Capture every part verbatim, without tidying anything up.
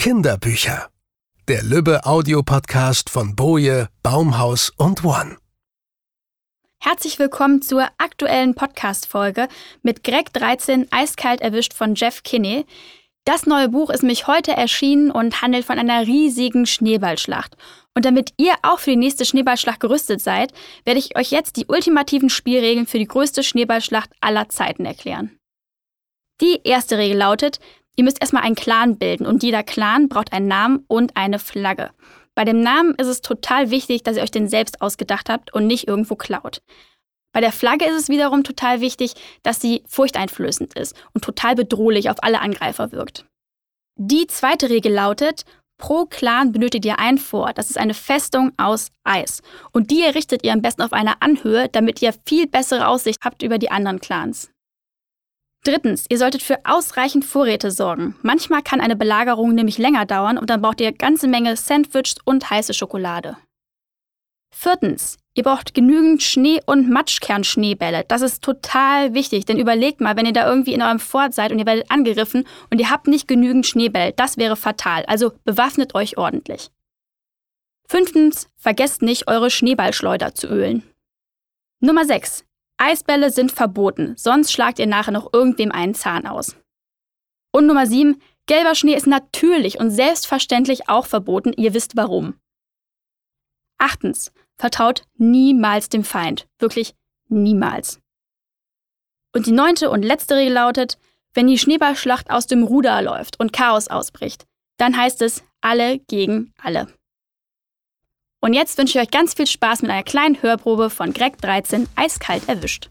Kinderbücher. Der Lübbe-Audio-Podcast von Boje, Baumhaus und One. Herzlich willkommen zur aktuellen Podcast-Folge mit Greg dreizehn, eiskalt erwischt von Jeff Kinney. Das neue Buch ist nämlich heute erschienen und handelt von einer riesigen Schneeballschlacht. Und damit ihr auch für die nächste Schneeballschlacht gerüstet seid, werde ich euch jetzt die ultimativen Spielregeln für die größte Schneeballschlacht aller Zeiten erklären. Die erste Regel lautet, ihr müsst erstmal einen Clan bilden und jeder Clan braucht einen Namen und eine Flagge. Bei dem Namen ist es total wichtig, dass ihr euch den selbst ausgedacht habt und nicht irgendwo klaut. Bei der Flagge ist es wiederum total wichtig, dass sie furchteinflößend ist und total bedrohlich auf alle Angreifer wirkt. Die zweite Regel lautet, pro Clan benötigt ihr ein Fort. Das ist eine Festung aus Eis. Und die errichtet ihr am besten auf einer Anhöhe, damit ihr viel bessere Aussicht habt über die anderen Clans. Drittens, ihr solltet für ausreichend Vorräte sorgen. Manchmal kann eine Belagerung nämlich länger dauern und dann braucht ihr eine ganze Menge Sandwiches und heiße Schokolade. Viertens, ihr braucht genügend Schnee- und Matschkernschneebälle. Das ist total wichtig, denn überlegt mal, wenn ihr da irgendwie in eurem Fort seid und ihr werdet angegriffen und ihr habt nicht genügend Schneebälle, das wäre fatal. Also bewaffnet euch ordentlich. Fünftens, vergesst nicht, eure Schneeballschleuder zu ölen. Nummer sechs. Eisbälle sind verboten, sonst schlagt ihr nachher noch irgendwem einen Zahn aus. Und Nummer sieben, gelber Schnee ist natürlich und selbstverständlich auch verboten, ihr wisst warum. Achtens, vertraut niemals dem Feind, wirklich niemals. Und die neunte und letzte Regel lautet, wenn die Schneeballschlacht aus dem Ruder läuft und Chaos ausbricht, dann heißt es alle gegen alle. Und jetzt wünsche ich euch ganz viel Spaß mit einer kleinen Hörprobe von Greg dreizehn, eiskalt erwischt.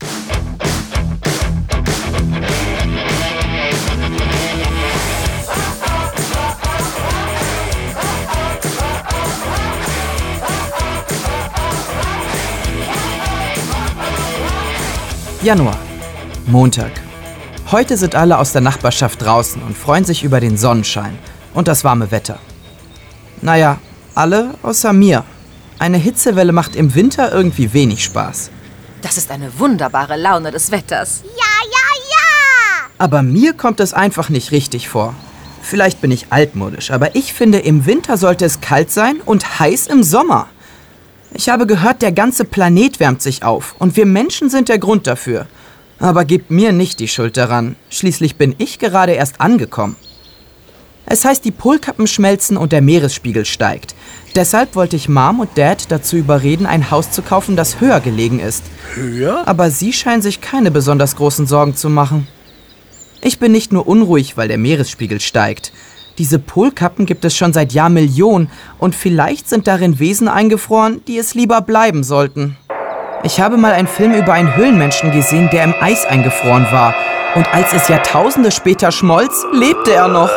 Januar. Montag. Heute sind alle aus der Nachbarschaft draußen und freuen sich über den Sonnenschein und das warme Wetter. Naja, alle außer mir. Eine Hitzewelle macht im Winter irgendwie wenig Spaß. Das ist eine wunderbare Laune des Wetters. Ja, ja, ja! Aber mir kommt es einfach nicht richtig vor. Vielleicht bin ich altmodisch, aber ich finde, im Winter sollte es kalt sein und heiß im Sommer. Ich habe gehört, der ganze Planet wärmt sich auf und wir Menschen sind der Grund dafür. Aber gebt mir nicht die Schuld daran. Schließlich bin ich gerade erst angekommen. Es heißt, die Polkappen schmelzen und der Meeresspiegel steigt. Deshalb wollte ich Mom und Dad dazu überreden, ein Haus zu kaufen, das höher gelegen ist. Höher? Aber sie scheinen sich keine besonders großen Sorgen zu machen. Ich bin nicht nur unruhig, weil der Meeresspiegel steigt. Diese Polkappen gibt es schon seit Jahrmillionen und vielleicht sind darin Wesen eingefroren, die es lieber bleiben sollten. Ich habe mal einen Film über einen Höhlenmenschen gesehen, der im Eis eingefroren war. Und als es Jahrtausende später schmolz, lebte er noch.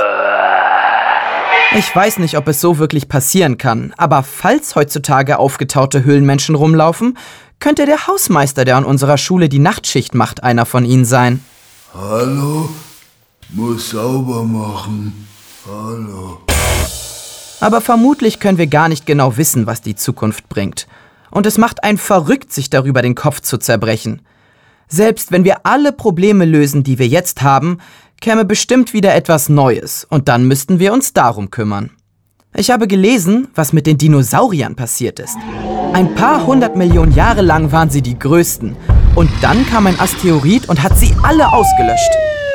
Ich weiß nicht, ob es so wirklich passieren kann, aber falls heutzutage aufgetaute Höhlenmenschen rumlaufen, könnte der Hausmeister, der an unserer Schule die Nachtschicht macht, einer von ihnen sein. Hallo? Muss sauber machen. Hallo. Aber vermutlich können wir gar nicht genau wissen, was die Zukunft bringt. Und es macht einen verrückt, sich darüber den Kopf zu zerbrechen. Selbst wenn wir alle Probleme lösen, die wir jetzt haben, käme bestimmt wieder etwas Neues und dann müssten wir uns darum kümmern. Ich habe gelesen, was mit den Dinosauriern passiert ist. Ein paar hundert Millionen Jahre lang waren sie die größten und dann kam ein Asteroid und hat sie alle ausgelöscht.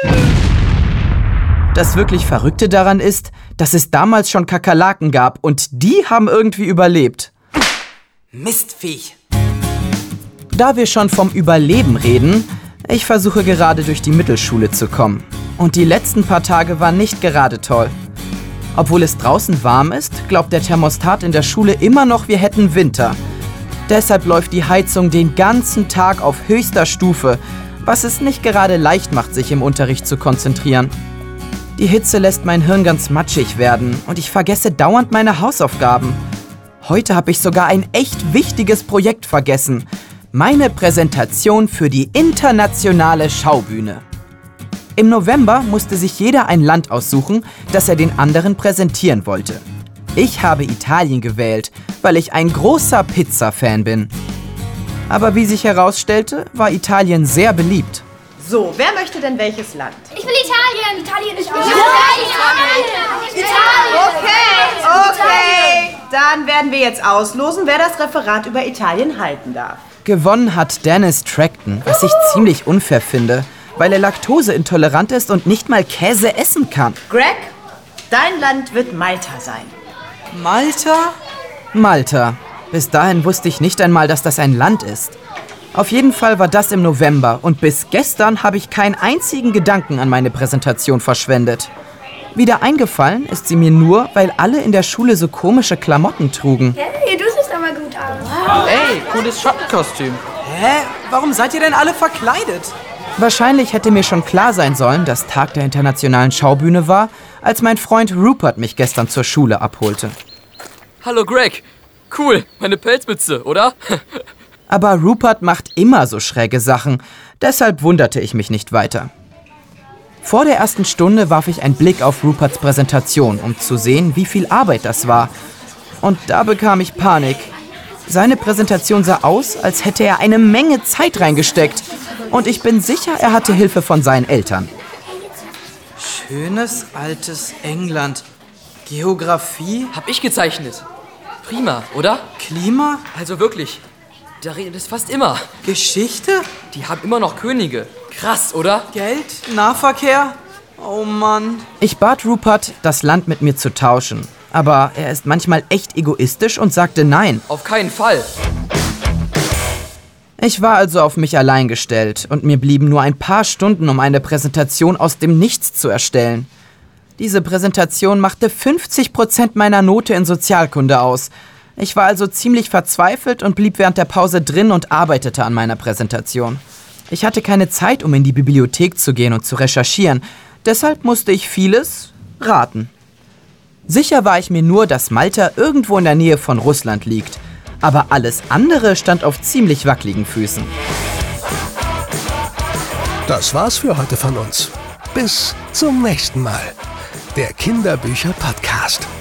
Das wirklich Verrückte daran ist, dass es damals schon Kakerlaken gab und die haben irgendwie überlebt. Mistviech. Da wir schon vom Überleben reden, ich versuche gerade durch die Mittelschule zu kommen. Und die letzten paar Tage waren nicht gerade toll. Obwohl es draußen warm ist, glaubt der Thermostat in der Schule immer noch, wir hätten Winter. Deshalb läuft die Heizung den ganzen Tag auf höchster Stufe, was es nicht gerade leicht macht, sich im Unterricht zu konzentrieren. Die Hitze lässt mein Hirn ganz matschig werden und ich vergesse dauernd meine Hausaufgaben. Heute habe ich sogar ein echt wichtiges Projekt vergessen. Meine Präsentation für die internationale Schaubühne. Im November musste sich jeder ein Land aussuchen, das er den anderen präsentieren wollte. Ich habe Italien gewählt, weil ich ein großer Pizza-Fan bin. Aber wie sich herausstellte, war Italien sehr beliebt. So, wer möchte denn welches Land? Ich will Italien. Italien ist auch. Italien! Italien! Dann werden wir jetzt auslosen, wer das Referat über Italien halten darf. Gewonnen hat Dennis Tracton, was ich ziemlich unfair finde, weil er laktoseintolerant ist und nicht mal Käse essen kann. Greg, dein Land wird Malta sein. Malta? Malta. Bis dahin wusste ich nicht einmal, dass das ein Land ist. Auf jeden Fall war das im November und bis gestern habe ich keinen einzigen Gedanken an meine Präsentation verschwendet. Wieder eingefallen ist sie mir nur, weil alle in der Schule so komische Klamotten trugen. Hey, du siehst aber gut aus. Ey, cooles Schottenkostüm. Hä? Warum seid ihr denn alle verkleidet? Wahrscheinlich hätte mir schon klar sein sollen, dass Tag der internationalen Schaubühne war, als mein Freund Rupert mich gestern zur Schule abholte. Hallo Greg. Cool, meine Pelzmütze, oder? Aber Rupert macht immer so schräge Sachen, deshalb wunderte ich mich nicht weiter. Vor der ersten Stunde warf ich einen Blick auf Ruperts Präsentation, um zu sehen, wie viel Arbeit das war. Und da bekam ich Panik. Seine Präsentation sah aus, als hätte er eine Menge Zeit reingesteckt. Und ich bin sicher, er hatte Hilfe von seinen Eltern. Schönes, altes England. Geografie? Hab ich gezeichnet. Prima, oder? Klima? Also wirklich, da regnet es fast immer. Geschichte? Die haben immer noch Könige. Krass, oder? Geld? Nahverkehr? Oh Mann. Ich bat Rupert, das Land mit mir zu tauschen. Aber er ist manchmal echt egoistisch und sagte nein. Auf keinen Fall. Ich war also auf mich allein gestellt und mir blieben nur ein paar Stunden, um eine Präsentation aus dem Nichts zu erstellen. Diese Präsentation machte fünfzig Prozent meiner Note in Sozialkunde aus. Ich war also ziemlich verzweifelt und blieb während der Pause drin und arbeitete an meiner Präsentation. Ich hatte keine Zeit, um in die Bibliothek zu gehen und zu recherchieren. Deshalb musste ich vieles raten. Sicher war ich mir nur, dass Malta irgendwo in der Nähe von Russland liegt. Aber alles andere stand auf ziemlich wackeligen Füßen. Das war's für heute von uns. Bis zum nächsten Mal. Der Kinderbücher-Podcast.